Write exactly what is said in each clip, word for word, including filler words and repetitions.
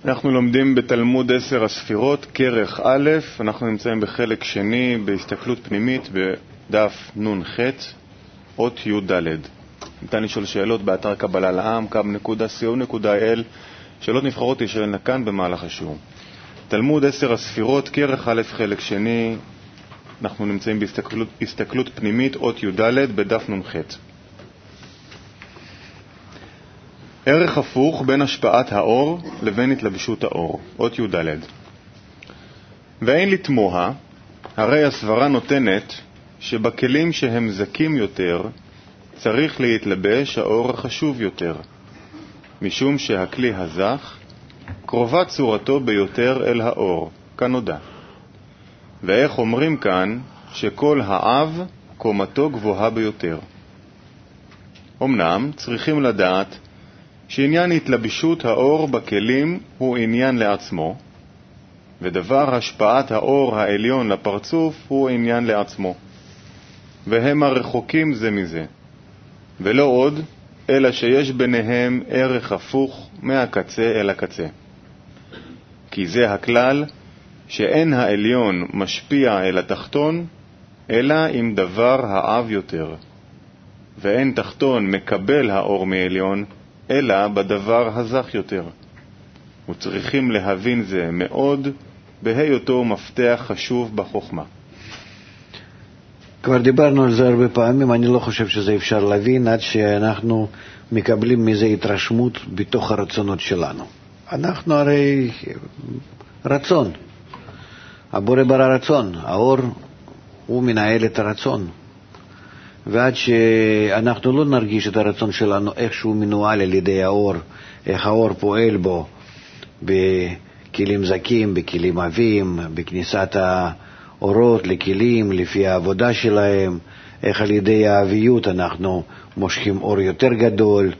אנחנו לומדים בתלמוד עשר הספירות, כרך א', אנחנו נמצאים בחלק שני, בהסתכלות פנימית, בדף נון ח', אות י' ד'. ניתן לשאול שאלות באתר קבלה לעם, קו נקודה סי או נקודה איי אל, שאלות נבחרות ישאלנה כאן במהלך השיעור. תלמוד עשר הספירות, כרך א', חלק שני, אנחנו נמצאים בהסתכלות, בהסתכלות פנימית, אות י' ד', בדף נון ח'. ערך הפוך בין השפעת האור לבין התלבשות האור, אות י' ד'. ואין לתמוה, הרי הסברה נותנת שבכלים שהם זקים יותר צריך להתלבש האור החשוב יותר, משום שהכלי הזך קרובה צורתו ביותר אל האור, כנודע. ואיך אומרים כאן שכל האב קומתו גבוהה ביותר. אמנם צריכים לדעת שעניין התלבשות האור בכלים הוא עניין לעצמו, ודבר השפעת האור העליון לפרצוף הוא עניין לעצמו, והם הרחוקים זה מזה, ולא עוד, אלא שיש ביניהם ערך הפוך מהקצה אל הקצה. כי זה הכלל שאין העליון משפיע אל התחתון, אלא עם דבר העב יותר, ואין תחתון מקבל האור מעליון, אלא בדבר הזך יותר. וצריכים להבין זה מאוד, בהיותו מפתח חשוב בחוכמה. כבר דיברנו על זה הרבה פעמים, אני לא חושב שזה אפשר להבין עד שאנחנו מקבלים מזה התרשמות בתוך הרצונות שלנו. אנחנו הרי רצון, הבורא ברא רצון, האור הוא מנהל את הרצון. ועד שאנחנו לא נרגיש את הרצון שלנו איך שהוא מנוהל על ידי האור, איך האור פועל בו בכלים זקים, בכלים עבים, בכניסת האורות לכלים לפי העבודה שלהם, איך על ידי האביות אנחנו מושכים אור יותר גדול,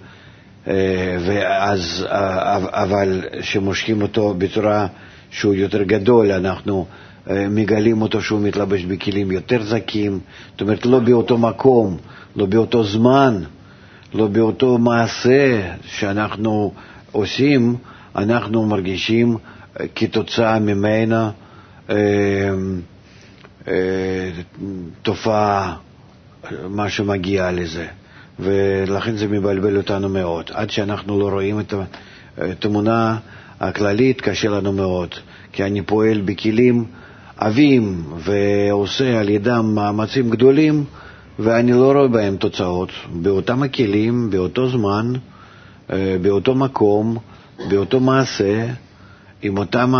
ואז, אבל שמושכים אותו בצורה שהוא יותר גדול, אנחנו מגלים אותו שהוא מתלבש בכלים יותר זקים, זאת אומרת לא באותו מקום, לא באותו זמן, לא באותו מעשה שאנחנו עושים, אנחנו מרגישים כתוצאה ממנה אה, אה, תופעה, מה שמגיע לזה, ולכן זה מבלבל אותנו מאוד. עד שאנחנו לא רואים את התמונה הכללית קשה לנו מאוד, כי אני פועל בכלים עבים ועושה על ידם מאמצים גדולים, ואני לא רואה בהם תוצאות באותם הכלים, באותו זמן, באותו מקום, באותו מעשה, עם אותם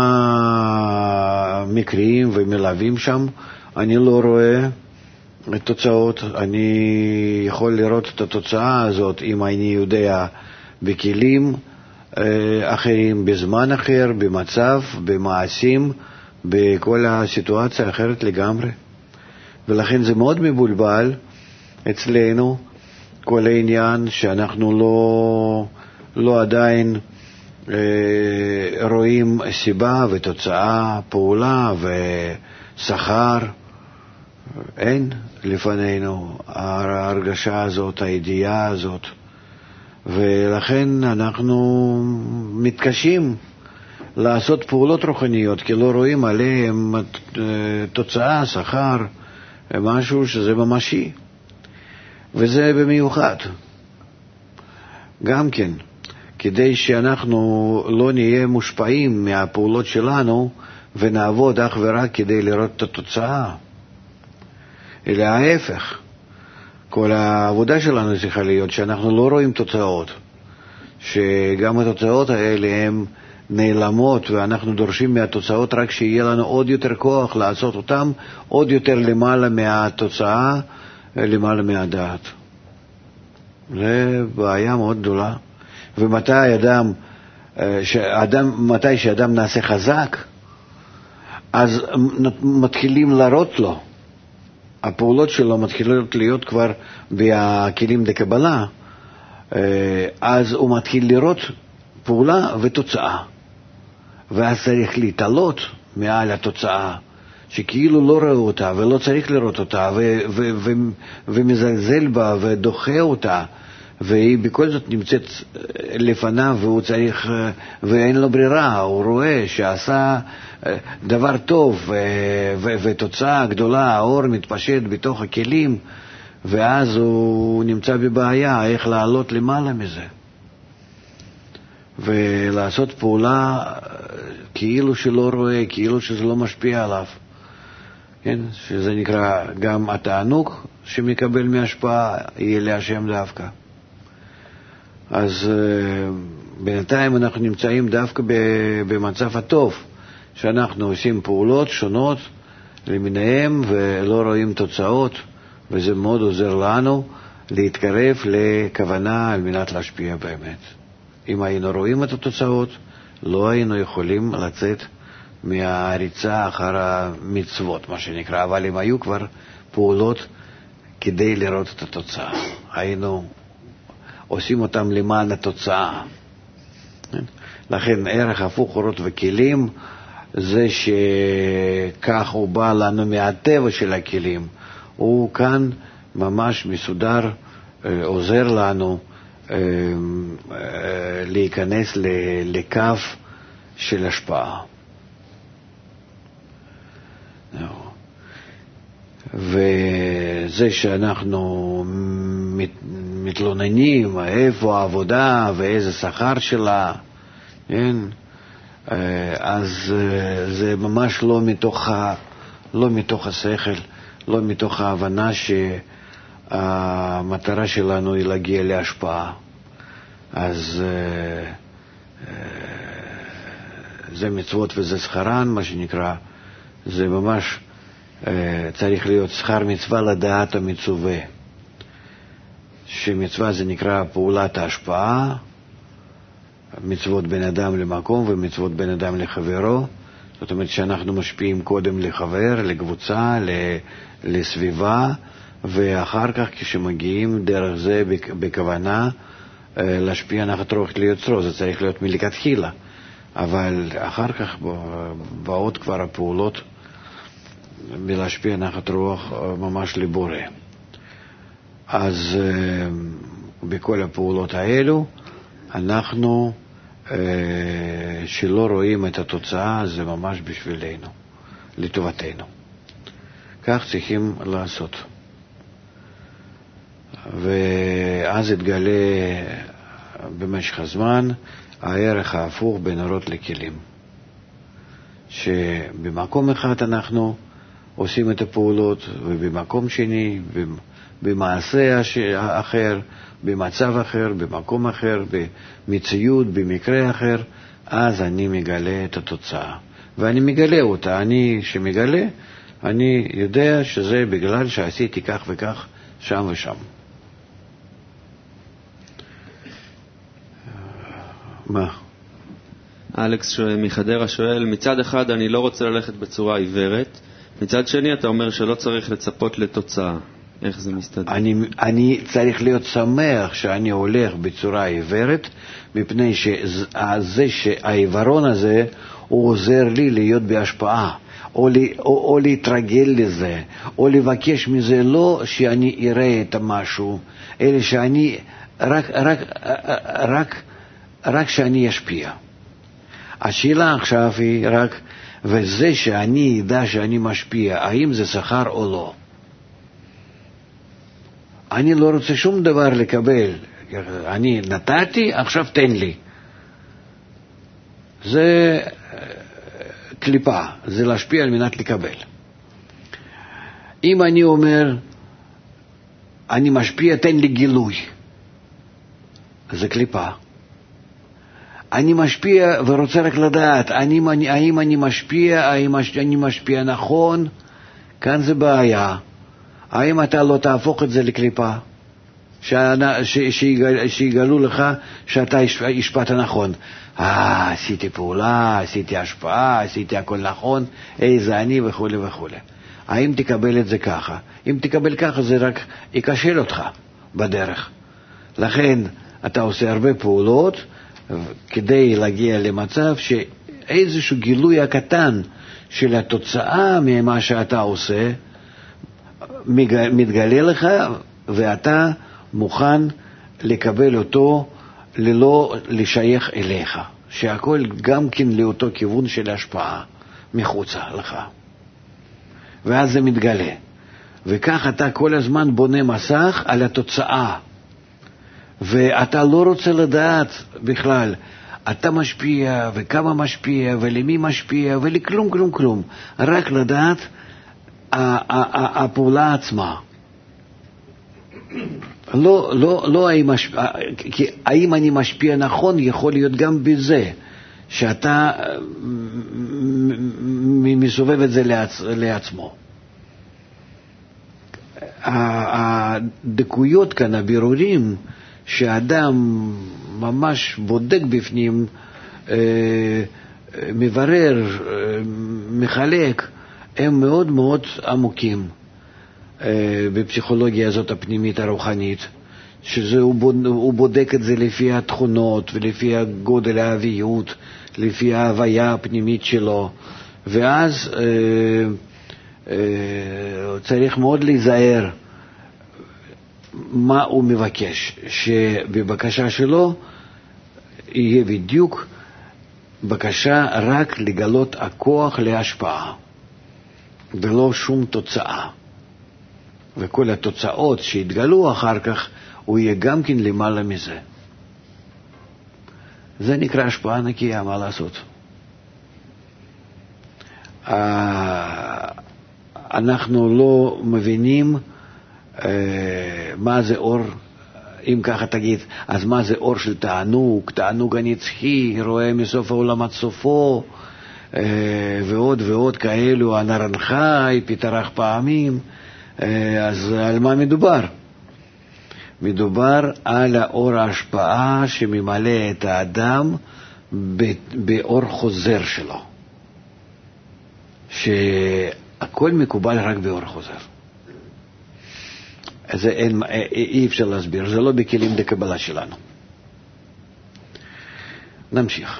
המקרים ומלווים שם, אני לא רואה תוצאות. אני יכול לראות את התוצאה הזאת אם אני יודע בכלים אחרים, בזמן אחר, במצב, במעשים, בכל הסיטואציה אחרת לגמרי. ולכן זה מאוד מבולבל אצלנו כל העניין שאנחנו לא, לא עדיין אה, רואים סיבה ותוצאה, פעולה ושכר. אין לפנינו ההרגשה הזאת, הידיעה הזאת. ולכן אנחנו מתקשים לעשות פעולות רוחניות, כי לא רואים עליהם תוצאה, שכר, משהו שזה ממשי. וזה במיוחד. גם כן, כדי שאנחנו לא נהיה מושפעים מהפעולות שלנו, ונעבוד אך ורק כדי לראות את התוצאה. אלא ההפך. כל העבודה שלנו צריכה להיות שאנחנו לא רואים תוצאות. שגם התוצאות האלה הן נעלמות, ואנחנו דורשים מהתוצאות רק שיהיה לנו עוד יותר כוח לעשות אותם, עוד יותר למעלה מהתוצאה, למעלה מהדעת. זה בעיה מאוד גדולה. ומתי אדם, שאדם, מתי שאדם נעשה חזק, אז מתחילים להראות לו. הפעולות שלו מתחילות להיות כבר בכלים דקבלה, אז הוא מתחיל לראות פעולה ותוצאה. ואז צריך להתעלות מעל התוצאה, שכאילו לא ראו אותה ולא צריך לראות אותה, ו- ו- ו- ומזלזל בה ודוחה אותה והיא בכל זאת נמצאת לפניו, והוא צריך, ואין לו ברירה, הוא רואה שעשה דבר טוב, ותוצאה גדולה, האור מתפשט בתוך הכלים, ואז הוא נמצא בבעיה, איך לעלות למעלה מזה. ולעשות פעולה כאילו שלא רואה, כאילו שזה לא משפיע עליו. כן? שזה נקרא גם התענוג שמקבל מהשפעה, יהיה להשם דווקא. אז בינתיים אנחנו נמצאים דווקא במצב הטוב, שאנחנו עושים פעולות שונות למיניהם ולא רואים תוצאות, וזה מאוד עוזר לנו להתקרב לכוונה על מנת להשפיע באמת. אם היינו רואים את התוצאות, לא היינו יכולים לצאת מהריצה אחר המצוות, מה שנקרא, אבל אם היו כבר פעולות כדי לראות את התוצאה, היינו עושים אותם למען התוצאה. לכן ערך הפוך אורות וכלים, זה שכך הוא בא לנו מהטבע של הכלים, הוא כאן ממש מסודר, עוזר לנו להיכנס לקו של השפעה. וזה שאנחנו מתלוננים איפה העבודה ואיזה שכר שלה, כן? אז זה ממש לא מתוך, לא מתוך השכל, לא מתוך ההבנה שהמטרה שלנו היא להגיע להשפעה. אז זה מצוות וזה שכרן, מה שנקרא, זה ממש צריך להיות שכר מצווה לדעת המצווה, שמצווה זה נקרא פעולת ההשפעה, מצוות בין אדם למקום ומצוות בין אדם לחברו. זאת אומרת שאנחנו משפיעים קודם לחבר, לקבוצה, לסביבה, ואחר כך כשמגיעים דרך זה בכוונה להשפיע נחת רוח ליוצרו, זה צריך להיות מלכתחילה, אבל אחר כך באות כבר הפעולות בלהשפיע נחת רוח ממש לבורא. אז בכל הפעולות האלו אנחנו שלא רואים את התוצאה, זה ממש בשבילנו, לטובתנו. כך צריכים לעשות. ואז יתגלה במשך הזמן הערך ההפוך בין אורות לכלים, שבמקום אחד אנחנו עושים את הפעולות, ובמקום שני, במעשה אחר, במצב אחר, במקום אחר, במציאות, במקרה אחר, אז אני מגלה את התוצאה. ואני מגלה אותה. אני שמגלה, אני יודע שזה בגלל שעשיתי כך וכך, שם ושם. מה? אלכס מחדרה שואל, מצד אחד אני לא רוצה ללכת בצורה עיוורת, מצד שני אתה אומר שלא צריך לצפות לתוצאה. איך זה מסתדר? אני, אני צריך להיות שמח שאני הולך בצורה עיוורת, מפני שזה שהעיוורון הזה הוא עוזר לי להיות בהשפעה, או, לי, או, או להתרגל לזה, או לבקש מזה, לא שאני אראה את המשהו, אלא שאני רק, רק, רק, רק שאני אשפיע. השאלה עכשיו היא רק, וזה שאני ידע שאני משפיע, האם זה שכר או לא? אני לא רוצה שום דבר לקבל. אני נתתי, עכשיו תן לי. זה קליפה, זה להשפיע על מנת לקבל. אם אני אומר, אני משפיע, תן לי גילוי, זה קליפה. אני משפיע ורוצה רק לדעת, האם אני, האם אני משפיע, האם אני משפיע נכון, כאן זה בעיה. האם אתה לא תהפוך את זה לקליפה, שיגלו לך שאתה השפעת נכון. אה, עשיתי פעולה, עשיתי השפעה, עשיתי הכל נכון, איזה אני וכו' וכו'. האם תקבל את זה ככה? אם תקבל ככה זה רק יקשל אותך בדרך. לכן אתה עושה הרבה פעולות כדי להגיע למצב שאיזשהו גילוי הקטן של התוצאה ממה שאתה עושה מתגלה לך, ואתה מוכן לקבל אותו ללא לשייך אליך, שהכל גם כן לאותו כיוון של השפעה מחוצה לך. ואז זה מתגלה. וכך אתה כל הזמן בונה מסך על התוצאה. ואתה לא רוצה לדעת בכלל, אתה משפיע וכמה משפיע ולמי משפיע ולכלום כלום כלום. רק לדעת הפעולה עצמה. לא, לא, לא האם, כי האם אני משפיע נכון יכול להיות גם בזה, שאתה מסובב את זה לעצ, לעצמו. הדקויות כאן, הבירורים, שאדם ממש בודק בפנים, מברר, מחלק, הם מאוד מאוד עמוקים בפסיכולוגיה הזאת הפנימית הרוחנית, שזה הוא בודק את זה לפי התכונות ולפי הגודל האביות, לפי ההוויה הפנימית שלו, ואז אה, אה, צריך מאוד להיזהר מה הוא מבקש, שבבקשה שלו יהיה בדיוק בקשה רק לגלות הכוח להשפעה ולא שום תוצאה, וכל התוצאות שהתגלו אחר כך הוא יהיה גם כן למעלה מזה. זה נקרא השפעה נקייה, מה לעשות? אנחנו לא מבינים מה זה אור, אם ככה תגיד, אז מה זה אור של תענוג, תענוג הנצחי, רואה מסוף העולם עד סופו, ועוד ועוד כאלו, הנרן חי, פתרח פעמים. אז על מה מדובר? מדובר על האור ההשפעה שממלא את האדם באור חוזר שלו, שהכל מקובל רק באור חוזר. זה אין, אי אפשר להסביר, זה לא בכלים דקבלה שלנו. נמשיך.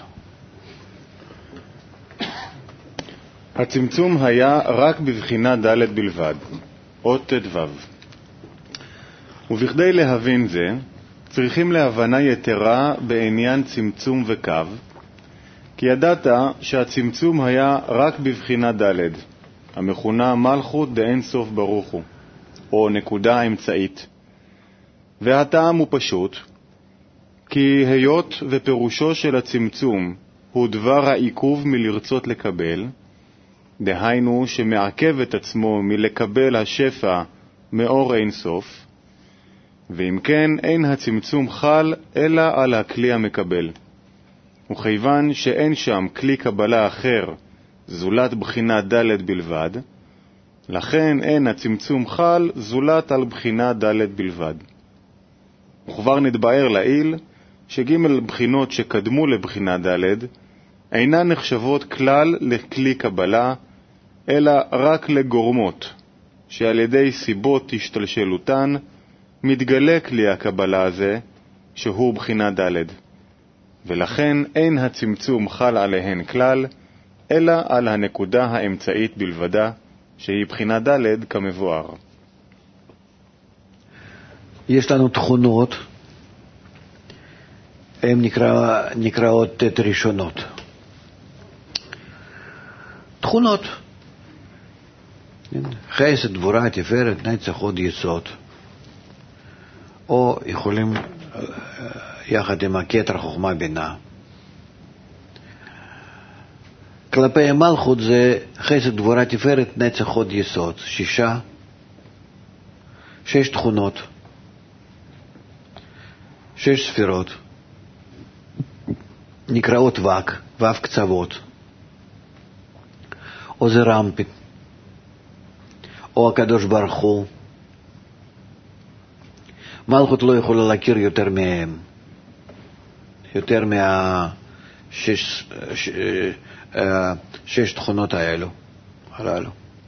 הצמצום היה רק בבחינה ד' בלבד, אות ת' ו'. ובכדי להבין זה, צריכים להבנה יתרה בעניין צמצום וקו, כי ידעת שהצמצום היה רק בבחינה ד', המכונה מלכות דאין סוף ברוך הוא, או נקודה אמצעית. והטעם הוא פשוט, כי היות ופירושו של הצמצום הוא דבר העיכוב מלרצות לקבל, דהיינו שמעכב את עצמו מלקבל השפע מאור אין סוף, ואם כן אין הצמצום חל אלא על הכלי המקבל. וכיוון שאין שם כלי קבלה אחר זולת בחינה ד' בלבד, לכן אין הצמצום חל זולת על בחינה ד' בלבד. וכבר נתבאר לעיל שג' בחינות שקדמו לבחינה ד' אינן נחשבות כלל לכלי קבלה, אלא רק לגורמות, שעל ידי סיבות השתלשלותן מתגלה כלי הקבלה הזה, שהוא בחינה ד', ולכן אין הצמצום חל עליהן כלל, אלא על הנקודה האמצעית בלבדה, שהיא בחינה ד' כמבואר. יש לנו תכונות, הן נקרא, נקראות ת' ראשונות. תכונות. חסד, גבורה, תפארת, נצח, הוד, יסוד. או יכולים יחד עם הכתר, חוכמה, בינה. כלפי המלכות זה חסד, גבורה, תפארת, נצח, הוד, יסוד. שישה, שש תכונות, שש ספירות, נקראות וק, וו קצוות, או זה רמפית, או הקדוש ברוך הוא. מלכות לא יכולה להכיר יותר מהם, יותר מהשש ש, שש תכונות האלו, הללו.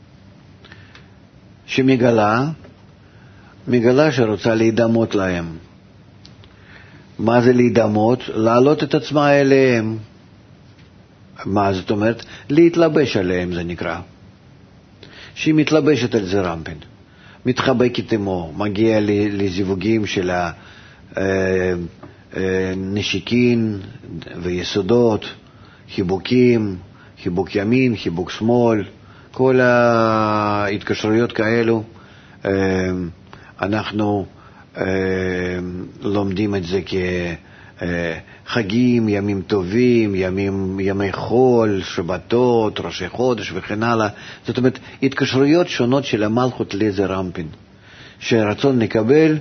שמגלה, מגלה שרוצה להידמות להם. מה זה להידמות? להעלות את עצמה אליהם. מה זאת אומרת? להתלבש עליהם זה נקרא. שהיא מתלבשת על זה רמפין, מתחבקת עמו, מגיע לזיווגים של נשיקין ויסודות, חיבוקים, חיבוק ימין, חיבוק שמאל, כל ההתקשרויות כאלו, אנחנו לומדים את זה כחגים, ימים טובים, ימים, ימי חול, שבתות, ראשי חודש וכן הלאה. זאת אומרת, התקשרויות שונות של המלכות לזר אנפין, שרצון לקבל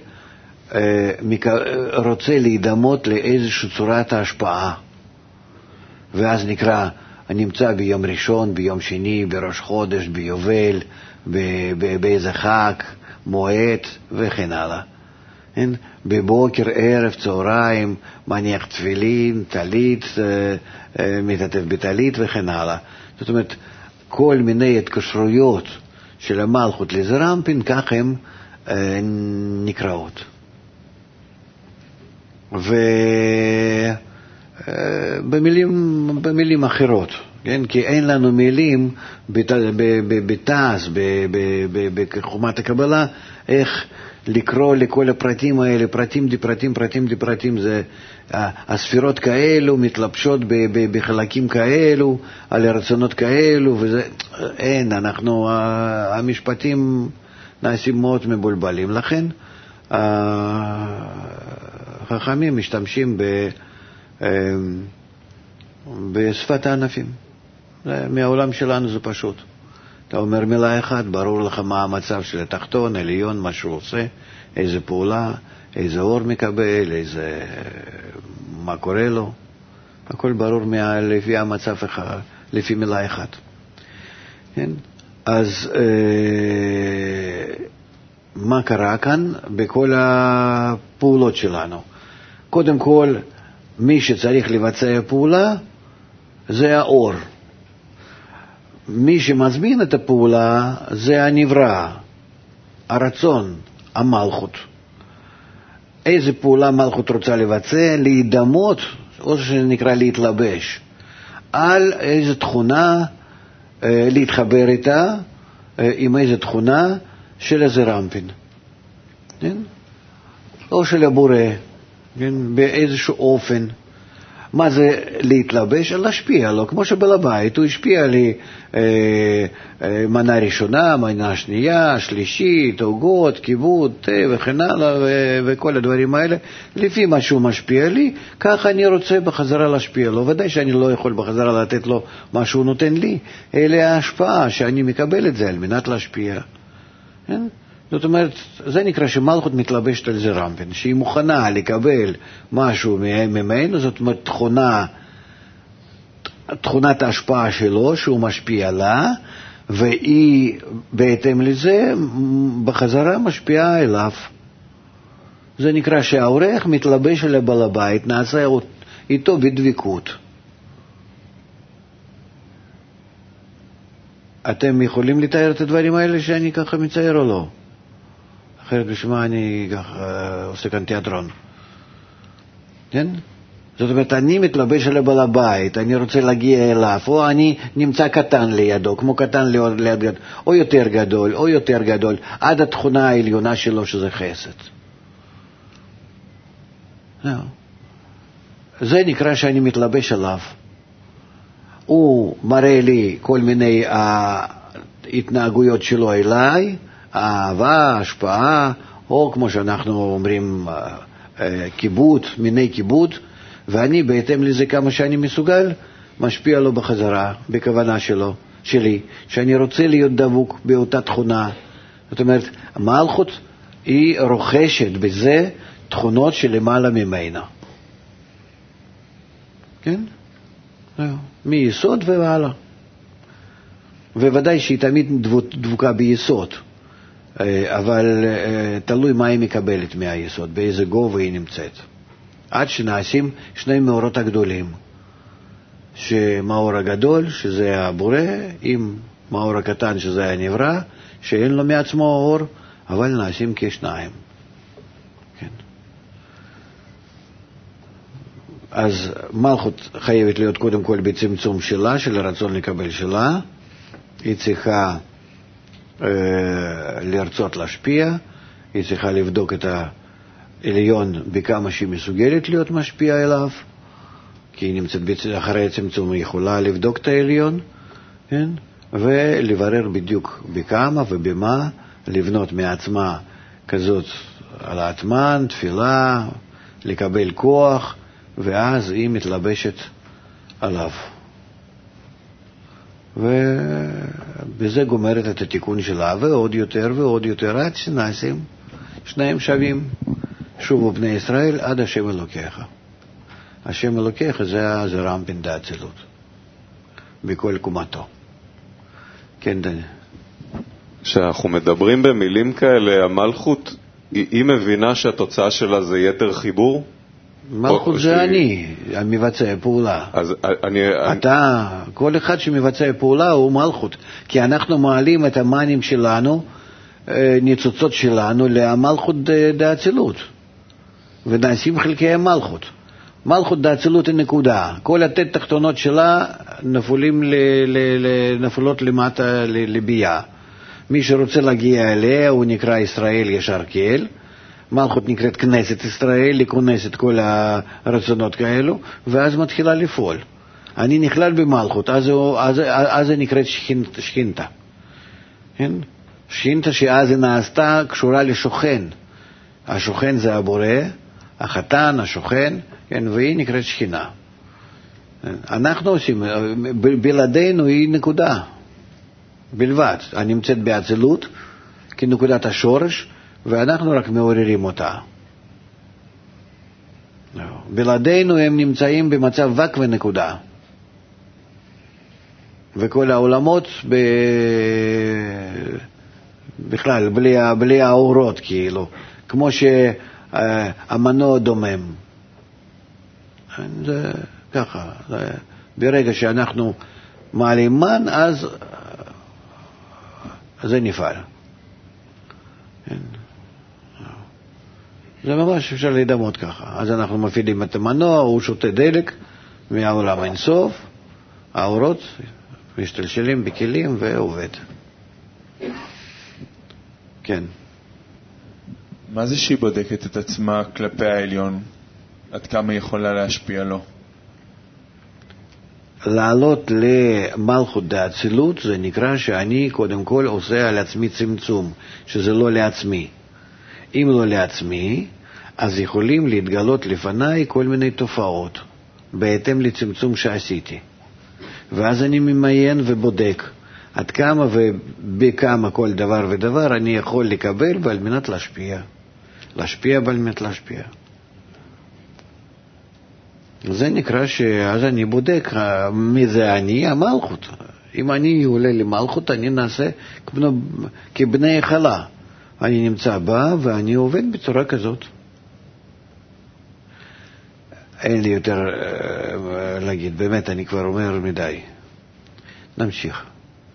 רוצה להידמות לאיזושהי צורת ההשפעה, ואז נקרא, נמצא ביום ראשון, ביום שני, בראש חודש, ביובל, באיזה חג, מועד וכן הלאה. בבוקר, ערב, צהריים, מניח תפילין, טלית, מתעטף בטלית וכן הלאה. זאת אומרת, כל מיני התקשרויות של המלכות לזר אנפין, כך הן נקראות. ובמילים במילים אחרות, כן? כי אין לנו מילים בתעש, בחומת הקבלה, איך לקרוא לכל הפרטים האלה, פרטים די פרטים, פרטים די פרטים, זה הספירות כאלו מתלבשות בחלקים כאלו, על הרצונות כאלו, וזה, אין, אנחנו, המשפטים נעשים מאוד מבולבלים, לכן החכמים משתמשים ב, בשפת הענפים. מהעולם שלנו זה פשוט. אתה אומר מילה אחת, ברור לך מה המצב של התחתון, עליון, מה שהוא עושה, איזה פעולה, איזה אור מקבל, איזה, מה קורה לו. הכל ברור מה, לפי המצב, לפי מילה אחת. כן? אז מה קרה כאן בכל הפעולות שלנו? קודם כל, מי שצריך לבצע פעולה זה האור. מי שמזמין את הפעולה זה הנברא, הרצון, המלכות. איזה פעולה מלכות רוצה לבצע? להידמות, או שנקרא להתלבש, על איזו תכונה, להתחבר איתה, עם איזו תכונה של לזר אנפין, כן? או של הבורא, כן? באיזשהו אופן. מה זה להתלבש? להשפיע לו, כמו שבעל הבית הוא השפיע לי אה, אה, מנה ראשונה, מנה שנייה, שלישית, עוגות, כיבוד, תה וכן הלאה, ו- וכל הדברים האלה, לפי מה שהוא משפיע לי, ככה אני רוצה בחזרה להשפיע לו. ודאי שאני לא יכול בחזרה לתת לו מה שהוא נותן לי, אלא ההשפעה שאני מקבל את זה על מנת להשפיע. כן? זאת אומרת, זה נקרא שמלכות מתלבשת על לזר אנפין, שהיא מוכנה לקבל משהו ממנו, זאת אומרת, תכונה, תכונת ההשפעה שלו, שהוא משפיע לה, והיא בהתאם לזה בחזרה משפיעה אליו. זה נקרא שהאורח מתלבש על הבעל הבית, נעשה איתו בדבקות. אתם יכולים לתאר את הדברים האלה שאני ככה מצייר או לא? אחרת בשמה אני ככה עושה כאן תיאטרון. כן? זאת אומרת, אני מתלבש על הבעל הבית, אני רוצה להגיע אליו, או אני נמצא קטן לידו, כמו קטן ליד גדול, או יותר גדול, או יותר גדול, עד התכונה העליונה שלו שזה חסד. זה נקרא שאני מתלבש עליו. הוא מראה לי כל מיני התנהגויות שלו אליי, אהבה, השפעה, או כמו שאנחנו אומרים, כיבוד, מיני כיבוד, ואני בהתאם לזה כמה שאני מסוגל, משפיע לו בחזרה, בכוונה שלו, שלי, שאני רוצה להיות דבוק באותה תכונה. זאת אומרת, המלכות היא רוכשת בזה תכונות שלמעלה ממנה. כן? מיסוד והלאה. וודאי שהיא תמיד דבוקה ביסוד, אבל תלוי מה היא מקבלת מהיסוד, באיזה גובה היא נמצאת. עד שנעשים שני מאורות הגדולים, שמאור הגדול, שזה הבורא, עם מאור הקטן, שזה הנברא, שאין לו מעצמו אור, אבל נעשים כשניים. כן. אז מלכות חייבת להיות קודם כל בצמצום שלה, של הרצון לקבל שלה. היא צריכה אה, לרצות להשפיע, היא צריכה לבדוק את עליון בכמה שהיא מסוגלת להיות משפיעה אליו, כי היא נמצאת אחרי הצמצום, היא יכולה לבדוק את העליון, כן? ולברר בדיוק בכמה ובמה, לבנות מעצמה כזאת על האטמן, תפילה, לקבל כוח, ואז היא מתלבשת עליו. ובזה גומרת את התיקון שלה, ועוד יותר ועוד יותר, עד שנעשים שניהם שווים. שובו בני ישראל עד השם אלוקיך. השם אלוקיך זה, זה רמפין דאצילות, בכל קומתו. כן, דני. כשאנחנו מדברים במילים כאלה, המלכות, היא מבינה שהתוצאה שלה זה יתר חיבור? מלכות זה שהיא... אני, המבצע פעולה. אז אני... אתה, כל אחד שמבצע פעולה הוא מלכות, כי אנחנו מעלים את המנים שלנו, ניצוצות שלנו, למלכות דאצילות, ונעשים חלקי המלכות. מלכות דאצילות היא נקודה. כל התת תחתונות שלה נפולים ל, ל, ל, נפולות למטה לבייה. מי שרוצה להגיע אליה הוא נקרא ישראל ישר כאל. מלכות נקראת כנסת ישראל, לכונס את כל הרצונות כאלו, ואז מתחילה לפעול. אני נכלל במלכות, אז, אז, אז זה נקראת שכינתה. כן? שכינתה שאז היא נעשתה קשורה לשוכן. השוכן זה הבורא, החתן, השוכן, כן, והיא נקראת שכינה. אנחנו עושים, בלעדינו היא נקודה, בלבד. אני נמצאת באצילות, כנקודת השורש, ואנחנו רק מעוררים אותה. בלעדינו הם נמצאים במצב וק ונקודה. וכל העולמות ב... בכלל, בלי, בלי האורות, כאילו, כמו שהמנוע דומם. זה ככה, זה, ברגע שאנחנו מעלים מן, אז זה נפעל. זה ממש אפשר להידמות ככה. אז אנחנו מפעילים את המנוע, הוא שותה דלק מהעולם אינסוף, האורות משתלשלים בכלים ועובד. כן. מה זה שהיא בודקת את עצמה כלפי העליון? עד כמה היא יכולה להשפיע לו? לעלות למלכות דאצילות זה נקרא שאני קודם כל עושה על עצמי צמצום, שזה לא לעצמי. אם לא לעצמי, אז יכולים להתגלות לפניי כל מיני תופעות, בהתאם לצמצום שעשיתי. ואז אני ממיין ובודק עד כמה ובכמה כל דבר ודבר אני יכול לקבל ועל מנת להשפיע. להשפיע ועל מנת להשפיע. זה נקרא שאז אני בודק מי זה אני, המלכות. אם אני עולה למלכות, אני נעשה כבני חלה. אני נמצא בה ואני עובד בצורה כזאת. אין לי יותר להגיד, באמת אני כבר אומר מדי. נמשיך.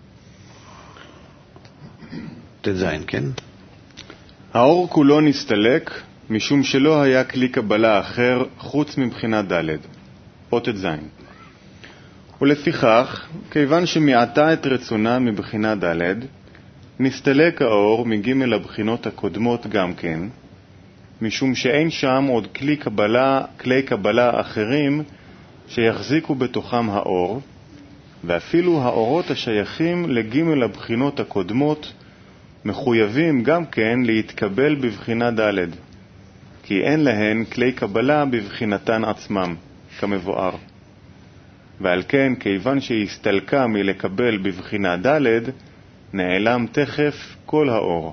תזיין, כן? האור כולו נסתלק משום שלא היה כלי קבלה אחר חוץ מבחינה ד' אות זין. ולפיכך, כיוון שמעטה את רצונה מבחינה ד', נסתלק האור מג' הבחינות הקודמות גם כן, משום שאין שם עוד כלי קבלה, כלי קבלה אחרים שיחזיקו בתוכם האור, ואפילו האורות השייכים לג' הבחינות הקודמות מחויבים גם כן להתקבל בבחינה ד', כי אין להן כלי קבלה בבחינתן עצמם, כמבואר. ועל כן, כיוון שהסתלקה מלקבל בבחינה ד', נעלם תכף כל האור.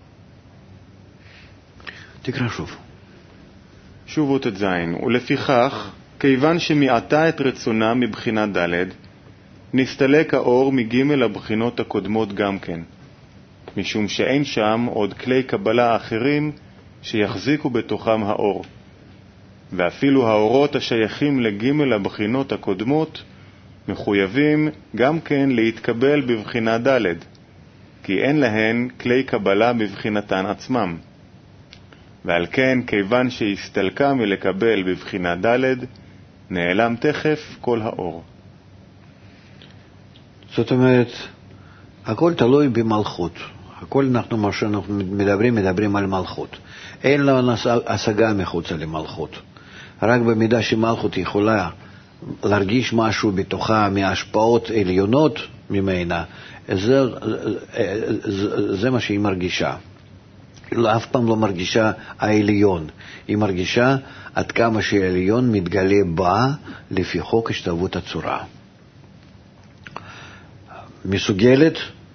תקרא שוב. שוב אות זין. ולפיכך, כיוון שמעטה את רצונה מבחינה ד', נסתלק האור מג' הבחינות הקודמות גם כן, משום שאין שם עוד כלי קבלה אחרים שיחזיקו בתוכם האור. ואפילו האורות השייכים לג' הבחינות הקודמות מחויבים גם כן להתקבל בבחינה ד', כי אין להן כלי קבלה בבחינתן עצמם. ועל כן, כיוון שהסתלקה מלקבל בבחינה ד', נעלם תכף כל האור. זאת אומרת, הכל תלוי במלכות. הכל אנחנו, מה שאנחנו מדברים, מדברים על מלכות. אין לנו השגה מחוץ למלכות. רק במידה שמלכות יכולה להרגיש משהו בתוכה מהשפעות עליונות ממנה, זה, זה, זה מה שהיא מרגישה. היא אף פעם לא מרגישה העליון. היא מרגישה עד כמה שהעליון מתגלה בה לפי חוק השתלבות הצורה. מסוגלת,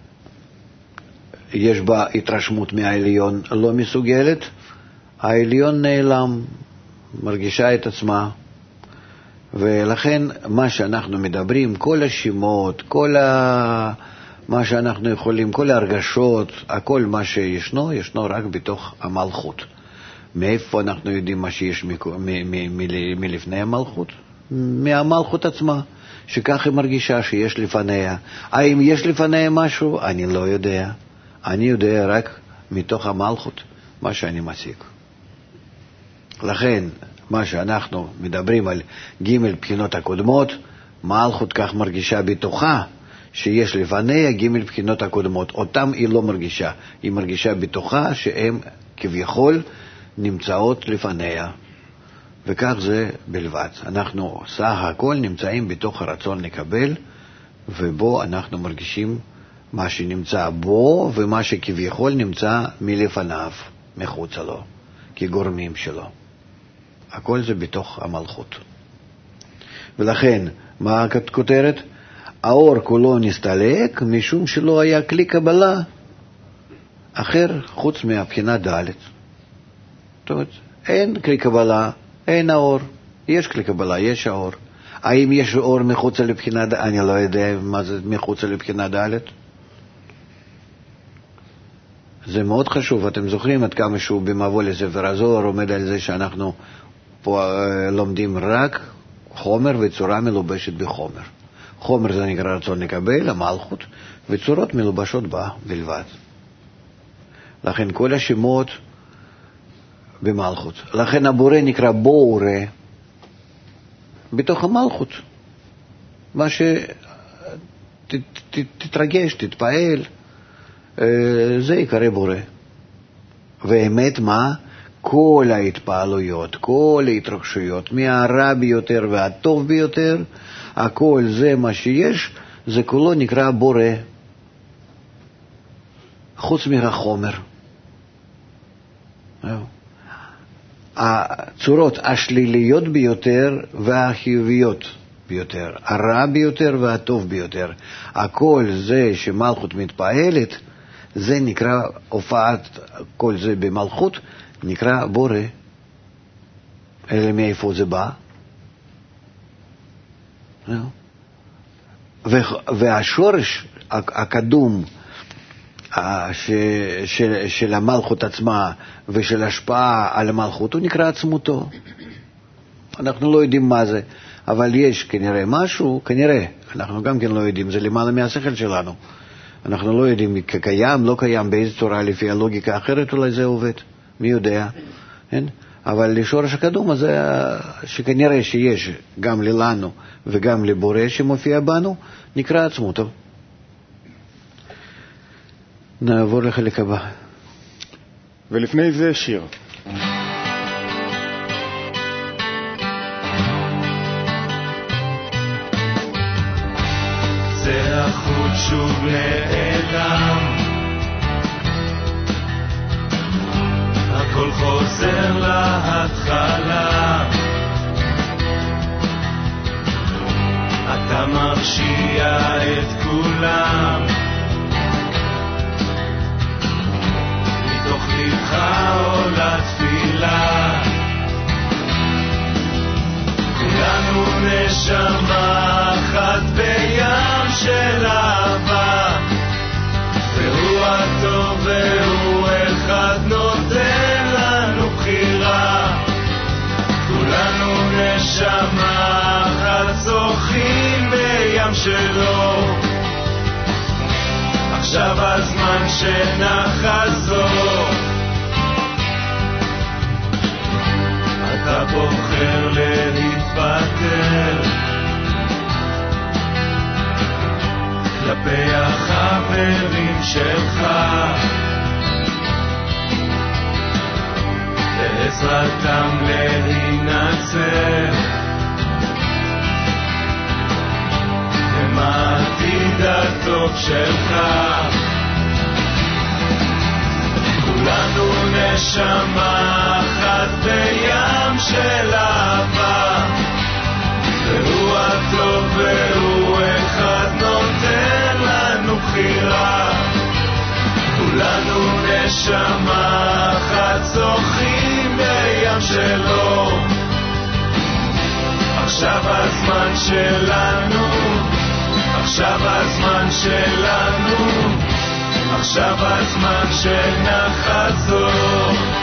יש בה התרשמות מהעליון, לא מסוגלת, העליון נעלם, מרגישה את עצמה. ולכן מה שאנחנו מדברים, כל השמות, כל ה... מה שאנחנו יכולים, כל ההרגשות, הכל מה שישנו, ישנו רק בתוך המלכות. מאיפה אנחנו יודעים מה שיש מ- מ- מ- מ- מלפני המלכות? מהמלכות עצמה, שכך היא מרגישה שיש לפניה. האם יש לפניה משהו? אני לא יודע. אני יודע רק מתוך המלכות מה שאני משיג. לכן, מה שאנחנו מדברים על ג' בחינות הקודמות, מלכות כך מרגישה בתוכה, שיש לפניה ג' בחינות הקודמות. אותם היא לא מרגישה. היא מרגישה בתוכה שהן כביכול נמצאות לפניה. וכך זה בלבד. אנחנו סך הכל נמצאים בתוך הרצון לקבל, ובו אנחנו מרגישים מה שנמצא בו ומה שכביכול נמצא מלפניו, מחוצה לו, כגורמים שלו. הכל זה בתוך המלכות. ולכן, מה הכותרת? האור כולו נסתלק משום שלא היה כלי קבלה אחר חוץ מהבחינה ד'. זאת אומרת, אין כלי קבלה, אין האור. יש כלי קבלה, יש האור. האם יש אור מחוץ לבחינה ד'? אני לא יודע מה זה מחוץ לבחינה ד'. זה מאוד חשוב. אתם זוכרים עד כמה שהוא במבוא לספר הזוהר עומד על זה שאנחנו פה לומדים רק חומר וצורה מלובשת בחומר. חומר זה נקרא רצון לקבל, המלכות, וצורות מלובשות בה בלבד. לכן כל השמות במלכות. לכן הבורא נקרא בורא בתוך המלכות. מה שתתרגש, תתפעל, זה יקרא בורא. ואמת מה? כל ההתפעלויות, כל ההתרגשויות, מהרע ביותר והטוב ביותר, הכל זה מה שיש, זה כולו נקרא בורא. חוץ מהחומר. הצורות השליליות ביותר והחיוביות ביותר, הרע ביותר והטוב ביותר, הכל זה שמלכות מתפעלת, זה נקרא הופעת, כל זה במלכות, נקרא בורא. אלא מאיפה זה בא? והשורש הקדום של, של המלכות עצמה ושל השפעה על המלכות הוא נקרא עצמותו. אנחנו לא יודעים מה זה, אבל יש כנראה משהו, כנראה, אנחנו גם כן לא יודעים, זה למעלה מהשכל שלנו. אנחנו לא יודעים קיים, לא קיים, באיזו צורה, לפי הלוגיקה אחרת אולי זה עובד, מי יודע, כן? אבל לשורש הקדום הזה, שכנראה שיש גם לנו וגם לבורא שמופיע בנו, נקרא עצמותו. נעבור לחלק הבא. ולפני זה שיר. זה החוט שוב נעלם, הכל חוזר להתחלה, אתה מרשיע את כולם, מתוך לבך עולה תפילה, כולנו נשמה אחת בים של אהבה, והוא הטוב והוא אחד נותן לנו בחירה, כולנו נשמה אחת זוכים בים שלו, עכשיו הזמן שנחזור, אתה בוחר להתפטר, כלפי החברים שלך, בעזרתם להינצל, הם העתיד הטוב שלך. כולנו נשמה אחת בים של אהבה, והוא הטוב והוא אחד נותן לנו בחירה. כולנו נשמה אחת זוכים בים שלו, עכשיו הזמן שלנו, עכשיו הזמן שלנו, עכשיו הזמן שנחזור.